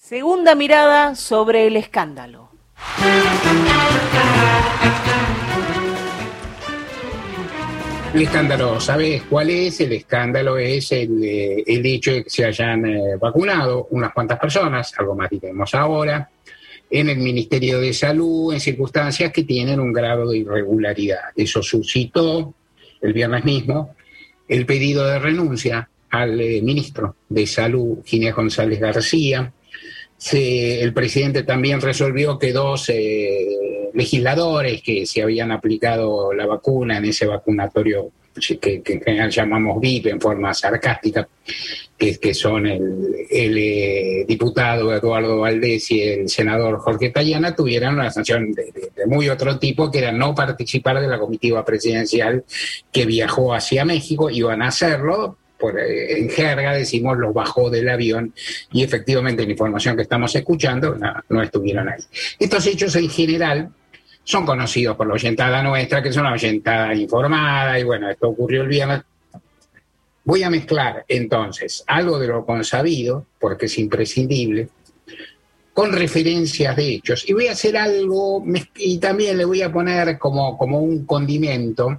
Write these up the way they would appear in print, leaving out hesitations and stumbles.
Segunda mirada sobre el escándalo. El escándalo, ¿sabes cuál es? El escándalo es el hecho de que se hayan vacunado unas cuantas personas, algo más diremos ahora, en el Ministerio de Salud, en circunstancias que tienen un grado de irregularidad. Eso suscitó el viernes mismo el pedido de renuncia al ministro de Salud, Ginés González García. El presidente también resolvió que dos legisladores que se habían aplicado la vacuna en ese vacunatorio que en general llamamos VIP en forma sarcástica, que son el diputado Eduardo Valdés y el senador Jorge Tayana, tuvieran una sanción de muy otro tipo, que era no participar de la comitiva presidencial que viajó hacia México. Iban a hacerlo, en jerga decimos, los bajó del avión y efectivamente en la información que estamos escuchando no estuvieron ahí. Estos hechos en general son conocidos por la oyentada nuestra, que es una oyentada informada, y bueno, esto ocurrió el viernes. Voy a mezclar entonces algo de lo consabido, porque es imprescindible, con referencias de hechos, y voy a hacer algo, y también le voy a poner como un condimento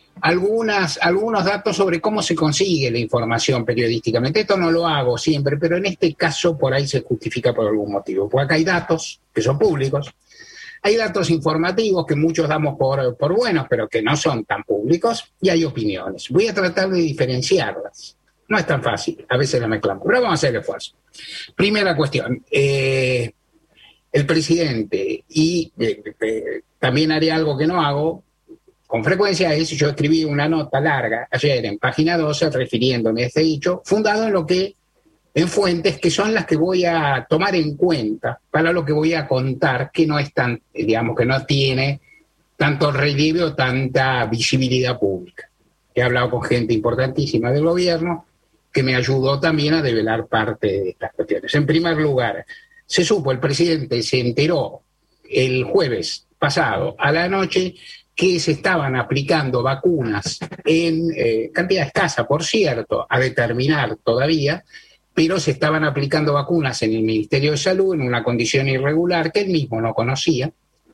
algunos datos sobre cómo se consigue la información periodísticamente. Esto no lo hago siempre, pero en este caso por ahí se justifica por algún motivo. Porque acá hay datos que son públicos, hay datos informativos que muchos damos por buenos, pero que no son tan públicos, y hay opiniones. Voy a tratar de diferenciarlas. No es tan fácil, a veces la mezclamos, pero vamos a hacer el esfuerzo. Primera cuestión, el presidente, y también haré algo que no hago con frecuencia, yo escribí una nota larga ayer en página 12 refiriéndome a este hecho, fundado en fuentes que son las que voy a tomar en cuenta para lo que voy a contar, que no es tan, digamos, que no tiene tanto relieve o tanta visibilidad pública. He hablado con gente importantísima del gobierno que me ayudó también a develar parte de estas cuestiones. En primer lugar, se supo, el presidente se enteró el jueves pasado a la noche que se estaban aplicando vacunas en cantidad escasa, por cierto, a determinar todavía, pero se estaban aplicando vacunas en el Ministerio de Salud en una condición irregular que él mismo no conocía.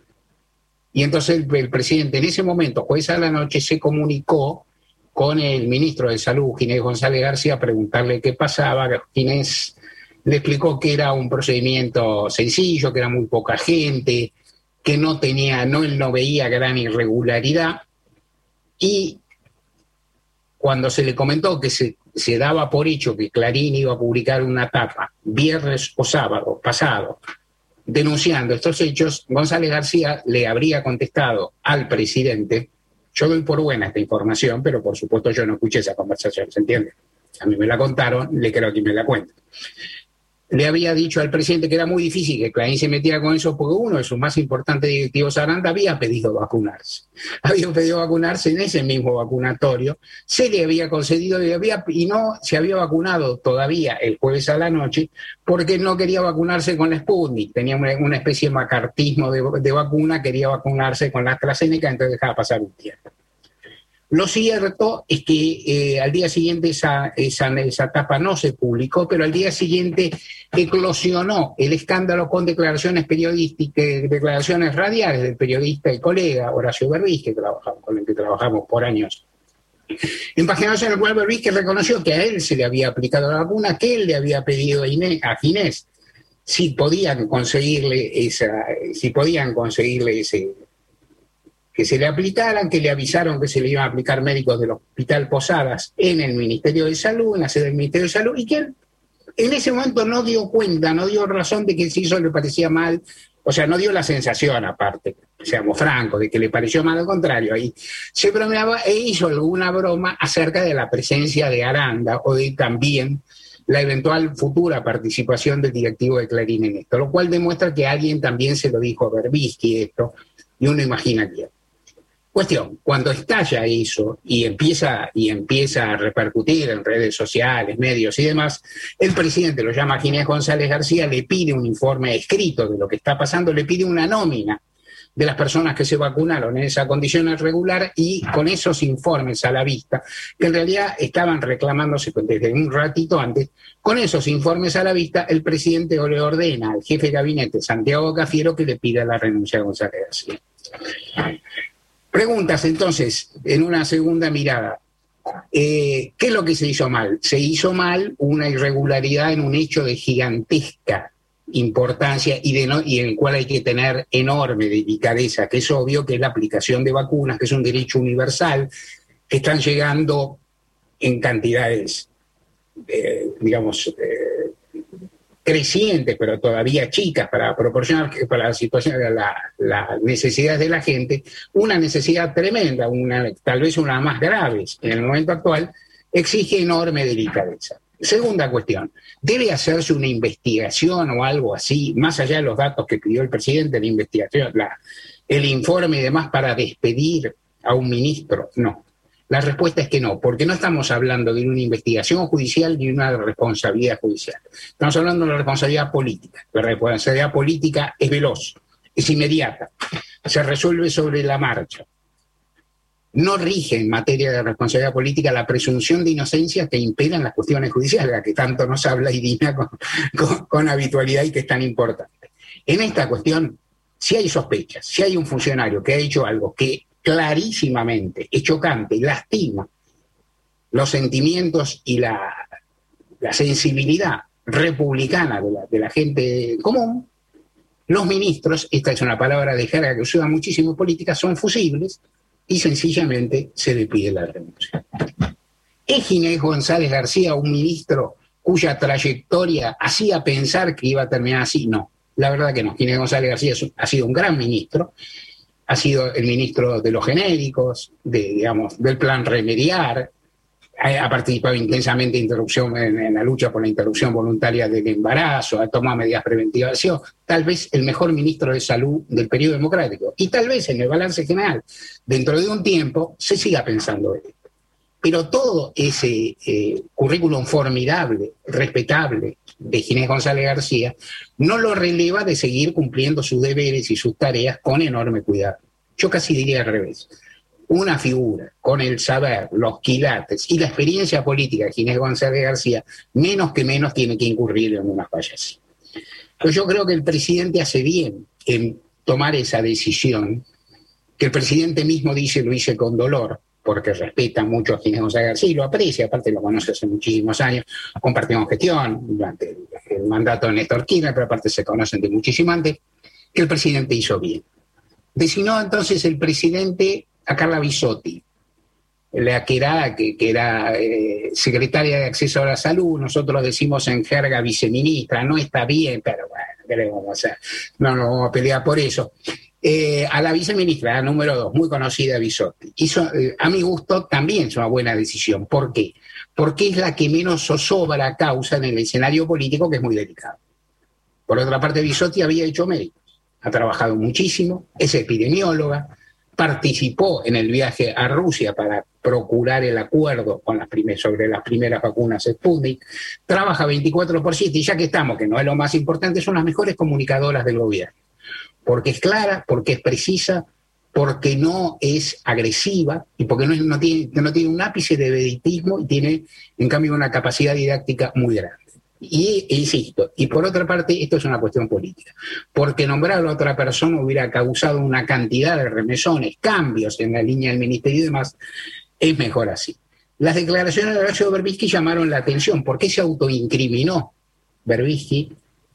Y entonces el presidente en ese momento, jueves a la noche, se comunicó con el ministro de Salud, Ginés González García, a preguntarle qué pasaba. Ginés le explicó que era un procedimiento sencillo, que era muy poca gente, que él no veía gran irregularidad, y cuando se le comentó que se daba por hecho que Clarín iba a publicar una tapa viernes o sábado pasado denunciando estos hechos, González García le habría contestado al presidente: yo doy por buena esta información, pero por supuesto yo no escuché esa conversación, ¿se entiende? A mí me la contaron, le creo que me la cuenten. Le había dicho al presidente que era muy difícil que Clarín se metiera con eso, porque uno de sus más importantes directivos, Aranda, había pedido vacunarse. Había pedido vacunarse en ese mismo vacunatorio, se le había concedido y no se había vacunado todavía el jueves a la noche porque no quería vacunarse con la Sputnik. Tenía una especie de macartismo de vacuna, quería vacunarse con la AstraZeneca, entonces dejaba pasar un tiempo. Lo cierto es que al día siguiente esa etapa no se publicó, pero al día siguiente eclosionó el escándalo con declaraciones periodísticas, declaraciones radiales del periodista y colega Horacio Berbis, con el que trabajamos por años en Página 12, en el cual Berbis reconoció que a él se le había aplicado la vacuna, que él le había pedido a Ginés si podían conseguirle que se le aplicaran, que le avisaron que se le iban a aplicar médicos del Hospital Posadas en el Ministerio de Salud, en la sede del Ministerio de Salud, y que él en ese momento no dio cuenta, no dio razón de que si eso le parecía mal, o sea, no dio la sensación, aparte, seamos francos, de que le pareció mal. Al contrario, ahí se bromeaba e hizo alguna broma acerca de la presencia de Aranda o de también la eventual futura participación del directivo de Clarín en esto, lo cual demuestra que alguien también se lo dijo a Berbisky esto, y uno imagina quién. Cuestión, cuando estalla eso y empieza a repercutir en redes sociales, medios y demás, el presidente lo llama a Ginés González García, le pide un informe escrito de lo que está pasando, le pide una nómina de las personas que se vacunaron en esa condición irregular y con esos informes a la vista, que en realidad estaban reclamándose desde un ratito antes, con esos informes a la vista, el presidente le ordena al jefe de gabinete, Santiago Cafiero, que le pida la renuncia a González García. Preguntas entonces, en una segunda mirada. ¿Qué es lo que se hizo mal? Se hizo mal una irregularidad en un hecho de gigantesca importancia y en el cual hay que tener enorme delicadeza, que es obvio que es la aplicación de vacunas, que es un derecho universal, que están llegando en cantidades, crecientes, pero todavía chicas para proporcionar para la situación, las necesidades de la gente, una necesidad tremenda, tal vez una más grave en el momento actual, exige enorme delicadeza. Segunda cuestión, ¿debe hacerse una investigación o algo así, más allá de los datos que pidió el presidente, la investigación, el informe y demás para despedir a un ministro? No. La respuesta es que no, porque no estamos hablando de una investigación judicial ni una responsabilidad judicial. Estamos hablando de una responsabilidad política. La responsabilidad política es veloz, es inmediata, se resuelve sobre la marcha. No rige en materia de responsabilidad política la presunción de inocencia que impera en las cuestiones judiciales, la que tanto nos habla Irina con habitualidad y que es tan importante. En esta cuestión, si hay sospechas, si hay un funcionario que ha hecho algo que clarísimamente es chocante y lastima los sentimientos y la sensibilidad republicana de la gente común, los ministros, esta es una palabra de jerga que usa muchísimo en política, son fusibles y sencillamente se le pide la renuncia. ¿Es Ginés González García un ministro cuya trayectoria hacía pensar que iba a terminar así? No, la verdad que no. Ginés González García ha sido un gran ministro, ha sido el ministro de los genéricos, del plan Remediar, ha participado intensamente en la lucha por la interrupción voluntaria del embarazo, ha tomado medidas preventivas, ha sido tal vez el mejor ministro de salud del periodo democrático. Y tal vez en el balance general, dentro de un tiempo, se siga pensando en esto. Pero todo ese currículum formidable, respetable de Ginés González García, no lo releva de seguir cumpliendo sus deberes y sus tareas con enorme cuidado. Yo casi diría al revés. Una figura con el saber, los quilates y la experiencia política de Ginés González García, menos que menos tiene que incurrir en unas fallas. Pues yo creo que el presidente hace bien en tomar esa decisión, que el presidente mismo dice lo hice con dolor, porque respeta mucho a Ginés González García y lo aprecia, aparte lo conoce hace muchísimos años, compartimos gestión durante el mandato de Néstor Kirchner, pero aparte se conocen de muchísimo antes, que el presidente hizo bien. Designó entonces el presidente a Carla Bisotti, la que era secretaria de Acceso a la Salud, nosotros decimos en jerga viceministra, no está bien, pero bueno, ¿qué le vamos a hacer? No nos vamos a pelear por eso. A la viceministra, la número 2, muy conocida, Bisotti. A mi gusto también es una buena decisión. ¿Por qué? Porque es la que menos zozobra causa en el escenario político, que es muy delicado. Por otra parte, Bisotti había hecho méritos, ha trabajado muchísimo, es epidemióloga, participó en el viaje a Rusia para procurar el acuerdo sobre las primeras vacunas Sputnik, trabaja 24/7 y ya que estamos, que no es lo más importante, son las mejores comunicadoras del gobierno. Porque es clara, porque es precisa, porque no es agresiva y porque no tiene un ápice de veritismo y tiene, en cambio, una capacidad didáctica muy grande. Y insisto, y por otra parte, esto es una cuestión política, porque nombrar a otra persona hubiera causado una cantidad de remesones, cambios en la línea del ministerio y demás, es mejor así. Las declaraciones de Horacio Berbisky llamaron la atención. ¿Por qué se autoincriminó Berbisky?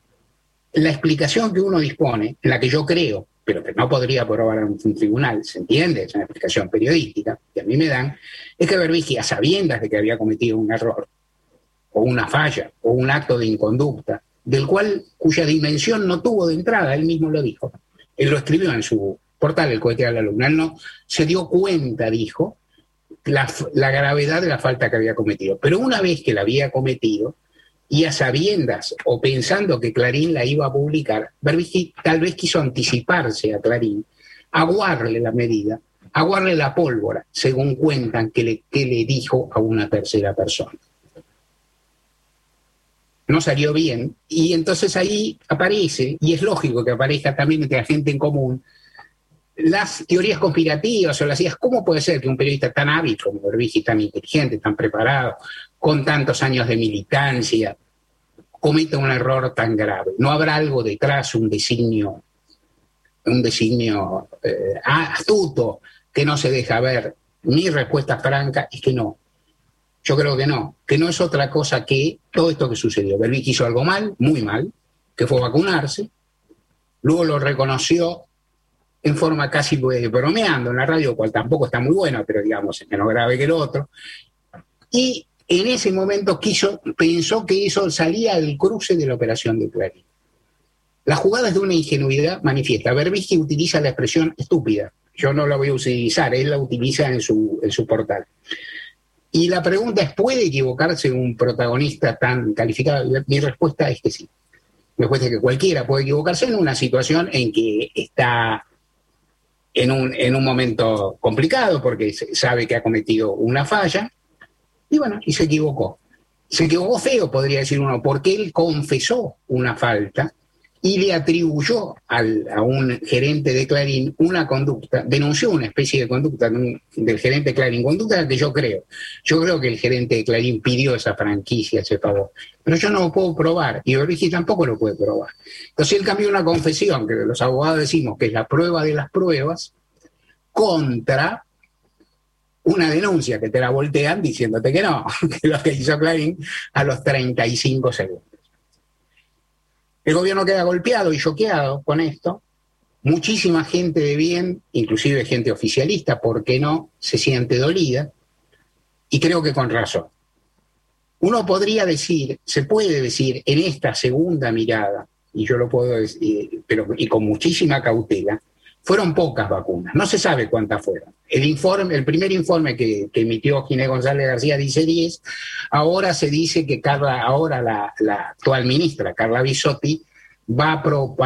La explicación que uno dispone, en la que yo creo, pero que no podría probar en un tribunal, ¿se entiende? Es una explicación periodística que a mí me dan, es que Berbisky, a sabiendas de que había cometido un error, o una falla, o un acto de inconducta, cuya dimensión no tuvo de entrada, él mismo lo dijo. Él lo escribió en su portal, El cohete de la luna. Él no se dio cuenta, dijo, la gravedad de la falta que había cometido. Pero una vez que la había cometido, y a sabiendas o pensando que Clarín la iba a publicar, Berbisky tal vez quiso anticiparse a Clarín, aguarle la medida, aguarle la pólvora, según cuentan que le dijo a una tercera persona. No salió bien, y entonces ahí aparece, y es lógico que aparezca también entre la gente en común, las teorías conspirativas o las ideas, ¿cómo puede ser que un periodista tan hábil como Berbisky, tan inteligente, tan preparado, con tantos años de militancia, cometa un error tan grave? ¿No habrá algo detrás, un designio astuto que no se deja ver? Mi respuesta franca es que no. Yo creo que no es otra cosa que todo esto que sucedió. Berbisky hizo algo mal, muy mal, que fue vacunarse, luego lo reconoció en forma casi bromeando en la radio, cual tampoco está muy bueno, pero digamos es menos grave que el otro, y en ese momento pensó que eso salía del cruce de la operación de Clarín. La jugada es de una ingenuidad manifiesta. Berbisky utiliza la expresión estúpida, yo no la voy a utilizar, él la utiliza en su portal. Y la pregunta es, ¿puede equivocarse un protagonista tan calificado? Mi respuesta es que sí. Mi respuesta es que cualquiera puede equivocarse en una situación en que está en un momento complicado porque sabe que ha cometido una falla y bueno, y se equivocó. Se equivocó feo, podría decir uno, porque él confesó una falta y le atribuyó a un gerente de Clarín una conducta, denunció una especie de conducta del gerente de Clarín, conducta que yo creo. Yo creo que el gerente de Clarín pidió esa franquicia, ese favor, pero yo no lo puedo probar y Berbisky tampoco lo puede probar. Entonces él cambió una confesión, que los abogados decimos que es la prueba de las pruebas, contra una denuncia que te la voltean diciéndote que no, que lo que hizo Clarín a los 35 segundos. El gobierno queda golpeado y choqueado con esto. Muchísima gente de bien, inclusive gente oficialista, ¿por qué no?, se siente dolida, y creo que con razón. Uno podría decir, se puede decir en esta segunda mirada, y yo lo puedo decir, y con muchísima cautela, fueron pocas vacunas, no se sabe cuántas fueron. El primer informe que emitió Ginés González García dice 10, ahora se dice que la actual ministra, Carla Bisotti, va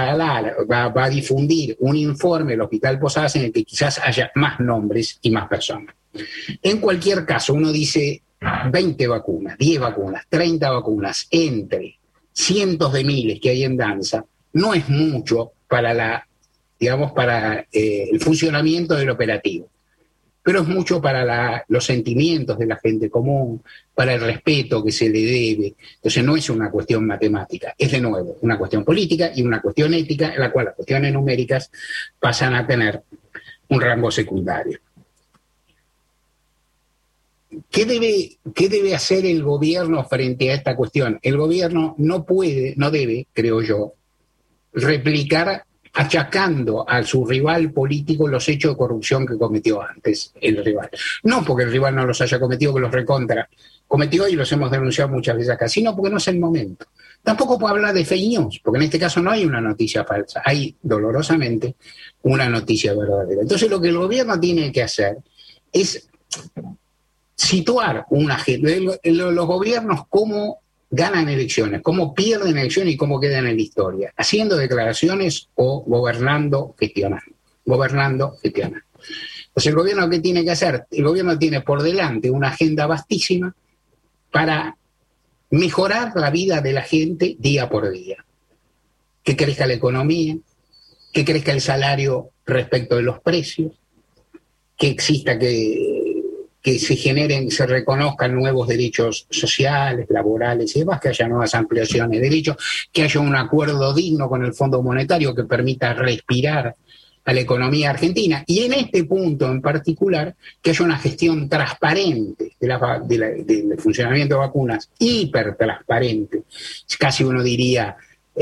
a difundir un informe del Hospital Posadas en el que quizás haya más nombres y más personas. En cualquier caso, uno dice 20 vacunas, 10 vacunas, 30 vacunas, entre cientos de miles que hay en danza, no es mucho para el funcionamiento del operativo, pero es mucho para los sentimientos de la gente común, para el respeto que se le debe. Entonces no es una cuestión matemática, es de nuevo una cuestión política y una cuestión ética, en la cual las cuestiones numéricas pasan a tener un rango secundario. ¿Qué debe hacer el gobierno frente a esta cuestión? El gobierno no debe, creo yo, replicar achacando a su rival político los hechos de corrupción que cometió antes el rival. No porque el rival no los haya cometido, que los recontra cometió y los hemos denunciado muchas veces acá, sino porque no es el momento. Tampoco puedo hablar de fake news, porque en este caso no hay una noticia falsa, hay dolorosamente una noticia verdadera. Entonces lo que el gobierno tiene que hacer es situar una agenda. Los gobiernos cómo ganan elecciones, cómo pierden elecciones y cómo quedan en la historia, haciendo declaraciones o gobernando, gestionando. Pues el gobierno, ¿qué tiene que hacer? El gobierno tiene por delante una agenda vastísima para mejorar la vida de la gente día por día. Que crezca la economía, que crezca el salario respecto de los precios, que exista que se generen, se reconozcan nuevos derechos sociales, laborales y demás, que haya nuevas ampliaciones de derechos, que haya un acuerdo digno con el Fondo Monetario que permita respirar a la economía argentina. Y en este punto en particular, que haya una gestión transparente del funcionamiento de vacunas, hipertransparente, casi uno diría,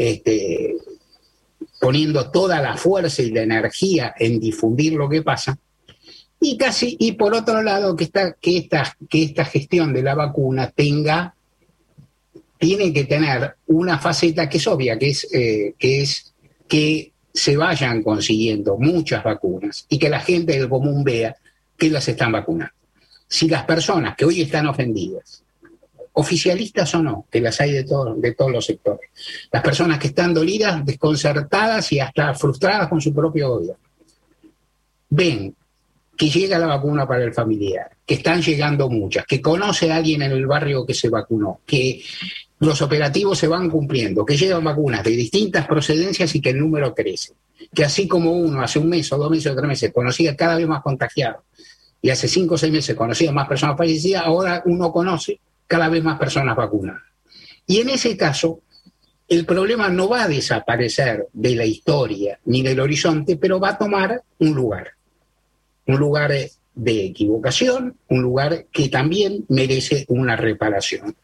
poniendo toda la fuerza y la energía en difundir lo que pasa. Y por otro lado, que esta gestión de la vacuna tiene que tener una faceta que es obvia, que es que se vayan consiguiendo muchas vacunas y que la gente del común vea que las están vacunando. Si las personas que hoy están ofendidas, oficialistas o no, que las hay de todos los sectores, las personas que están dolidas, desconcertadas y hasta frustradas con su propio gobierno, ven que llega la vacuna para el familiar, que están llegando muchas, que conoce a alguien en el barrio que se vacunó, que los operativos se van cumpliendo, que llegan vacunas de distintas procedencias y que el número crece. que así como uno hace un mes o 2 meses o 3 meses conocía cada vez más contagiados y hace 5 o 6 meses conocía más personas fallecidas, ahora uno conoce cada vez más personas vacunadas. Y en ese caso, el problema no va a desaparecer de la historia ni del horizonte, pero va a tomar un lugar de equivocación, un lugar que también merece una reparación.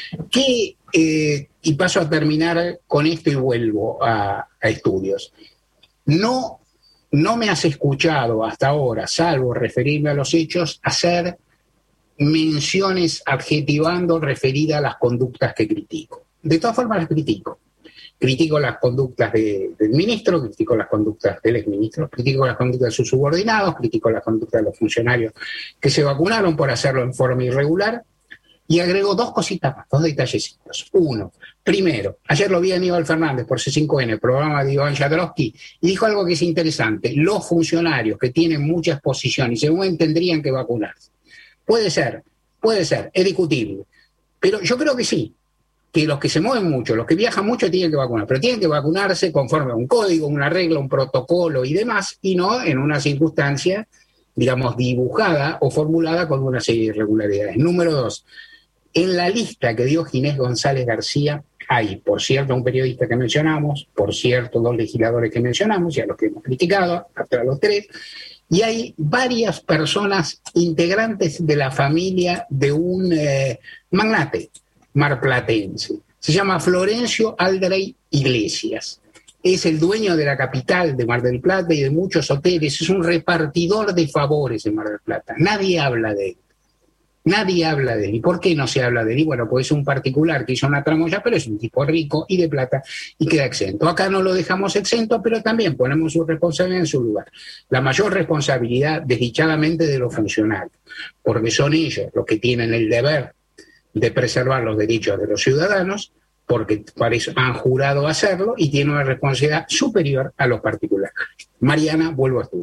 Y paso a terminar con esto y vuelvo a estudios. No me has escuchado hasta ahora, salvo referirme a los hechos, hacer menciones adjetivando referidas a las conductas que critico. De todas formas las critico. Critico las conductas del ministro, critico las conductas del exministro, critico las conductas de sus subordinados, critico las conductas de los funcionarios que se vacunaron por hacerlo en forma irregular, y agrego 2 cositas más, 2 detallecitos. Uno, primero, ayer lo vi a Aníbal Fernández por C5N, el programa de Iván Jadrowski, y dijo algo que es interesante: los funcionarios que tienen mucha exposición y según tendrían que vacunarse. Puede ser, es discutible, pero yo creo que sí, que los que se mueven mucho, los que viajan mucho tienen que vacunar, pero tienen que vacunarse conforme a un código, una regla, un protocolo y demás, y no en una circunstancia, digamos, dibujada o formulada con una serie de irregularidades. Número 2, en la lista que dio Ginés González García hay, por cierto, un periodista que mencionamos, por cierto, 2 legisladores que mencionamos, y a los que hemos criticado, hasta los 3, y hay varias personas integrantes de la familia de un magnate marplatense. Se llama Florencio Aldrey Iglesias. Es el dueño de la capital de Mar del Plata y de muchos hoteles. Es un repartidor de favores en Mar del Plata. Nadie habla de él. ¿Y por qué no se habla de él? Y bueno, pues es un particular que hizo una tramoya, pero es un tipo rico y de plata y queda exento. Acá no lo dejamos exento, pero también ponemos su responsabilidad en su lugar. La mayor responsabilidad, desdichadamente, de los funcionarios, porque son ellos los que tienen el deber de preservar los derechos de los ciudadanos, porque para eso han jurado hacerlo y tienen una responsabilidad superior a los particulares. Mariana, vuelvo a estar.